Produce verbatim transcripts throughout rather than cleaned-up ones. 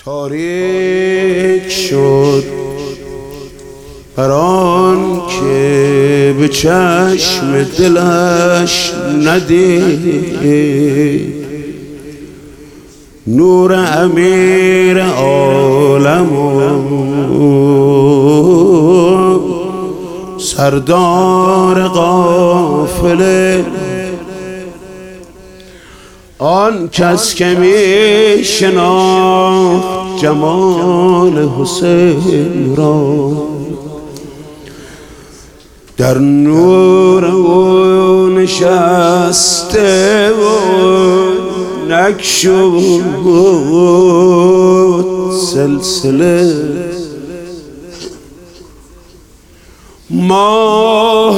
تاریک شد بر آن که به چشم دلش ندید نور امیر عالم و سردار قافله. آن کس که می شناخت جمال حسین را در نور او نشسته و نکشود سلسله. ماه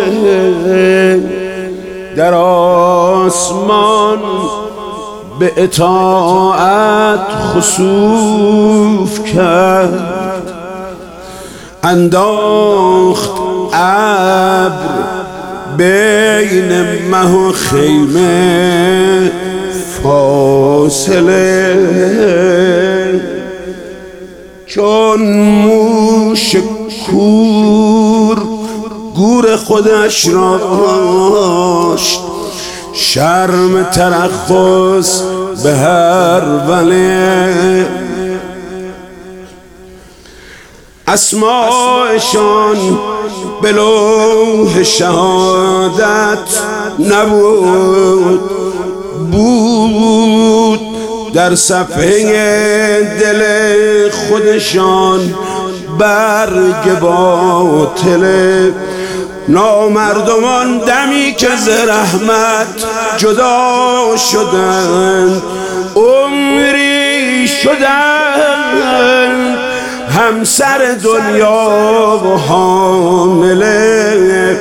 در آسمان به اطاعت خسوف کرد، انداخت ابر بین مه و خیمه فاصله. چون موش کور گور خودش را داشت، شرم ترخص به هر وله. اسمایشان به لوح شهادت نبود، بود در صفحه دل خودشان برگ باطله. نامردمان دمی که ز رحمت جدا شدند، عمری شدند همسر دنیا و حامله.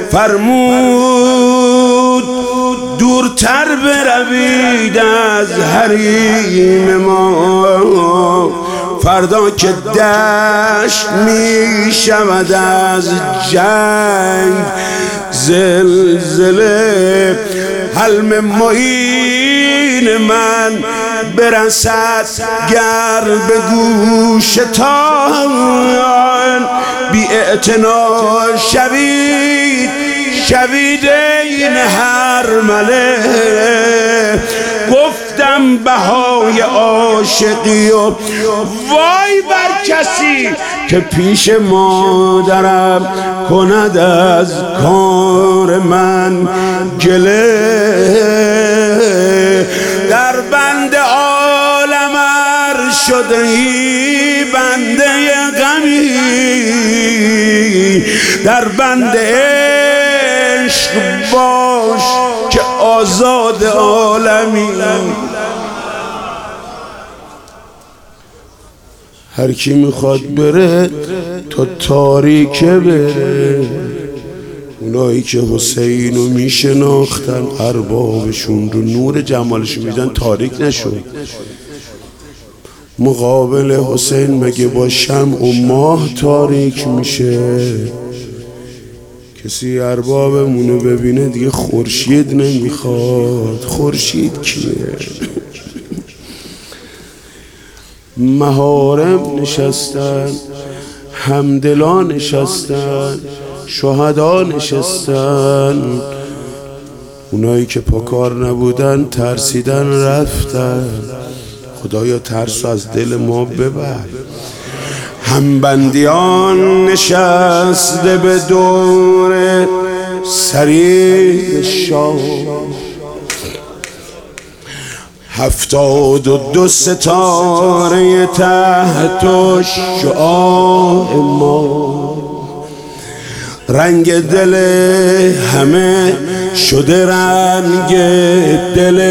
فرمود دورتر بروید از حریم ما، فردا که دشت می شود از جنگ زلزله. حلم معین من برسد گر به گوشتان، بی اعتنا شوید شوید این هرمله. گفتم بهای عاشقی و وای بر کسی که پیش مادرم کند از کار من گله. در بند عالم ار شده ای بنده غمی، در بند عشق باش که آزاد عالمی. هر کی میخواد بره تا تاریکه بره. اونایی که حسین رو میشناختن اربابشون رو نور جمالش میدن تاریک نشد. مقابل حسین مگه با شمع و ماه تاریک میشه؟ کسی اربابمونو ببینه دیگه خورشید نمیخواد. خورشید کیه؟ محارم نشستن، همدلان نشستن، شهدا نشستن. اونایی که پاکار نبودن ترسیدن رفتن. خدایا ترس از دل ما ببر. همبندیان نشسته به دور سریر شاه، هفتاد و دو ستاره تحت شعاع ما. رنگ دل همه شده رنگ دل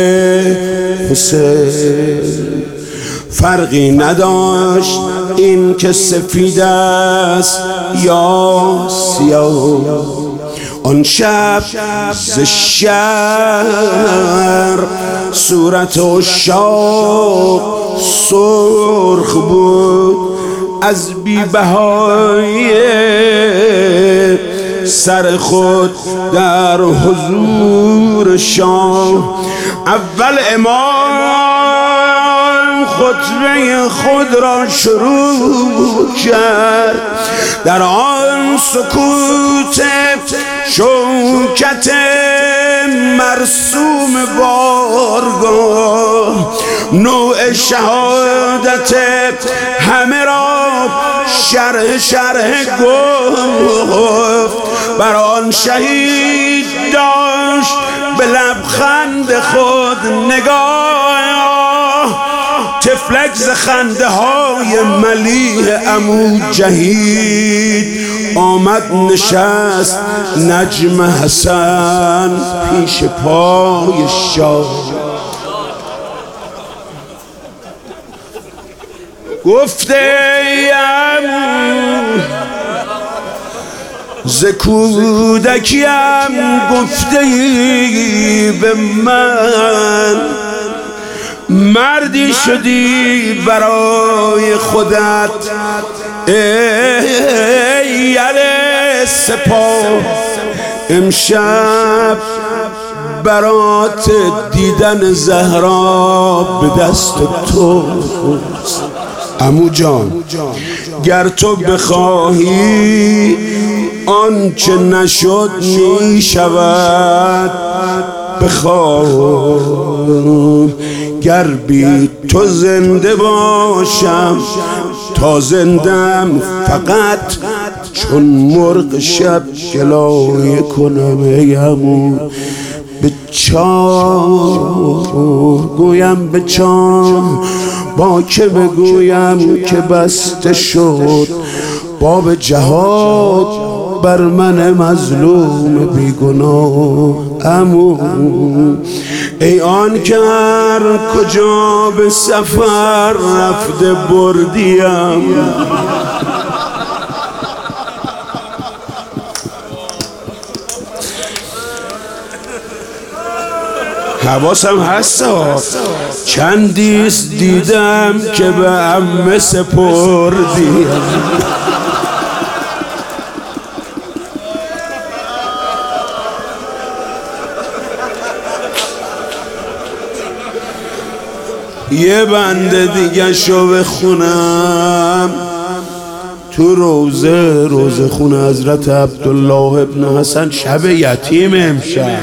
حسین. فرقی نداشت این که سفید است یا سیاه. آن شب ز شهر صورت و شاق سرخ بود، از بی بهای سر خود در حضور شاه. اول امام خود خطبه خود را شروع کرد. در آن سکوت شوکت مرسوم بارگاه نوع شهادت همه را شرح شرح گفت. بر آن شهید داشت به لبخند خود نگاه، تفلک ز خنده های ملیح عمو جهید آمد نشست نجم حسن پیش پای شاه. گفته ای عمو ز کودکیم گفته ای به من، مردی شدی برای خودت ای یل سپاه. امشب برات دیدن زهرا به دست تو. عمو جان گر تو بخواهی آنچه نشد می شود، بخواه گر بی تو زنده باشم تا زندم فقط چون مرغ شب گلایه کنم. ای عمو به چاه گویم به چاه با که بگویم که بسته شد باب جهاد بر من مظلوم بیگناه. عمو ای آن که هر کجا به سفر رفته بردیم، حواسم هست چندیست دیدم که به عمه سپردیم. یه بنده دیگه شو بخونم تو روزه روزه خونه حضرت عبدالله ابن حسن شب یتیم امشب.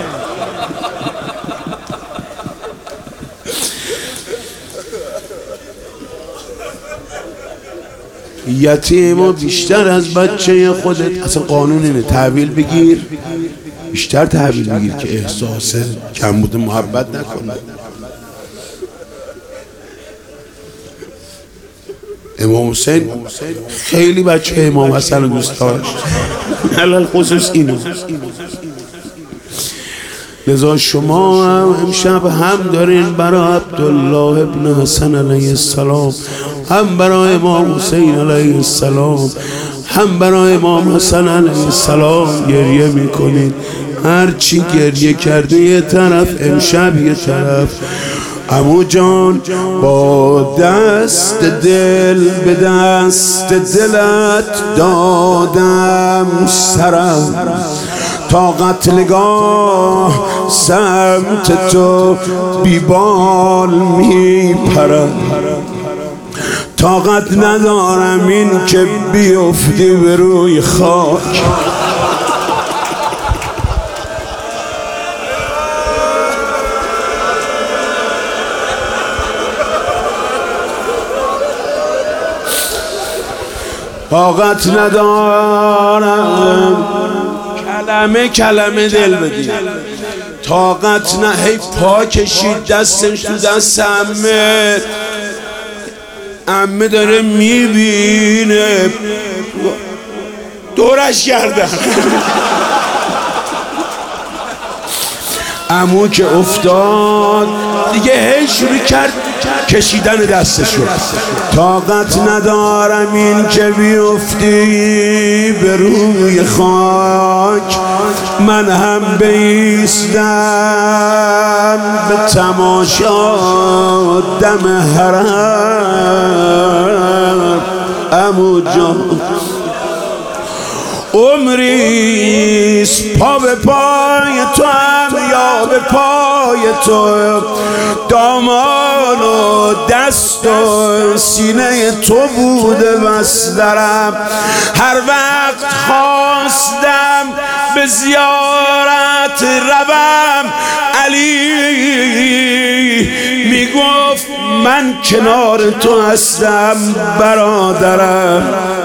یتیم و بیشتر از بچه خودت، اصلا قانون اینه تحویل بگیر، بیشتر تحویل بگیر که احساس کمبود محبت نکنه. امام حسین خیلی بچه امام حسن رو دوست داشت، علل خصوص اینو. لذا شما هم امشب هم دارین برای عبدالله ابن حسن علیه السلام، هم برای امام حسین علیه السلام، هم برای امام حسن علیه السلام گریه میکنید. هرچی گریه کرده یه طرف، امشب یه طرف. عمو جان با دست دل به دست دلت دادم سرم، تا قتلگاه سمت تو بیبال می پرم. طاقت ندارم این که بیفتی به روی خاک. طاقت ندارم کلمه کلمه دل بدی. طاقت نه هی پا کشید دستش تو دست عمه، عمه داره میبینه دورش کردن. عمو که افتاد دیگه هی شروع کرد کشیدن دستشو. طاقت ندارم این که بیفتی به روی خاک، من هم بیستم به تماشا دم حرم. عمو جان عمریست پا به پای تو هم یا به پای تو، دامان و دست و سینه تو بوده بس درم. هر وقت خواستم به زیارت روم علی میگفت من کنار تو هستم برادرم.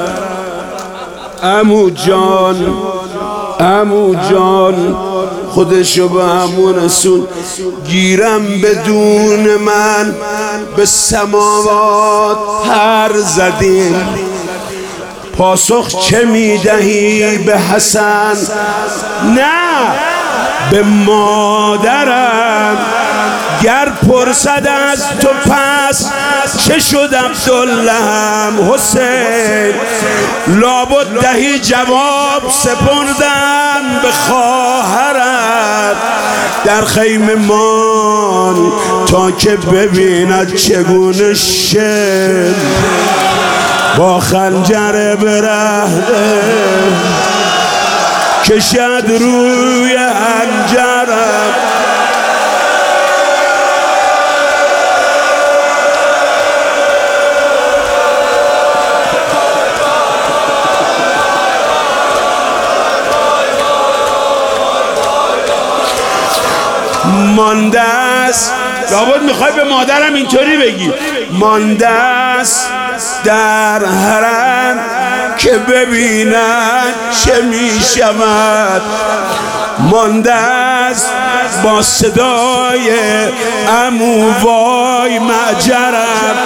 عمو جان عمو جان خودشو به عمو رسول، گیرم بدون من به سماوات پر زدیم. پاسخ چه میدهی به حسن؟ نه به مادرم. گر پرسد از تو پس چه شد عبدالله هم حسین، لابد دهی جواب سپردم به خواهرت در خیمه مان تا که ببیند چگونه شد با خنجر برهنه کشد روی حنجرم. مانده است، لابد میخوای به مادرم اینطوری بگی، مانده است در حرم که ببیند چه میشود. مانده است با صدای عمو وای معجرم.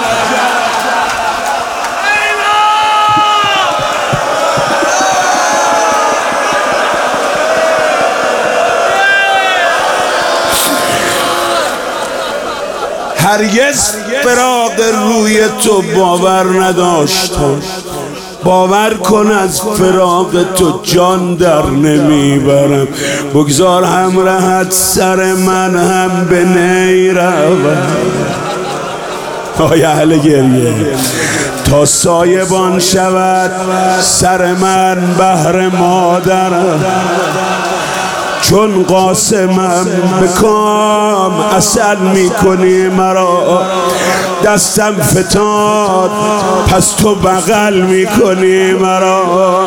هرگز فراق روی تو باور نداشتم، باور کن از فراق تو جان در نمیبرم. بگذار همراهت سر من هم به نی روم. آیا اهل گریه تا سایبان شود سر من بهر مادرم، چون قاسمم به کام عسل میکنی مرا، دستم فتاد پس تو بغل میکنی مرا.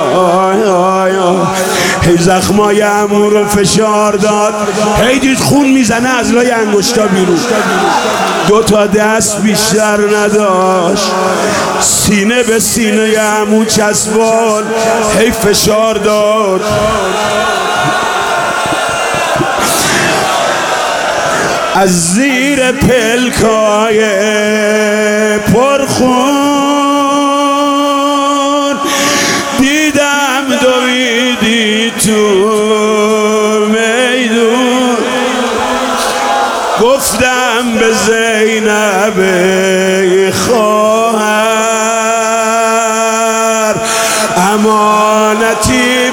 هی زخمای عمو رو فشار داد، هی دید خون میزنه از لای انگشتا بیرون، دو تا دست بیشتر نداشت، سینه به سینه عمو چسبان، هی فشار داد. از زیر پلکای پرخون دیدم دویدی تو میدون، گفتم به زینب خواهر امانتی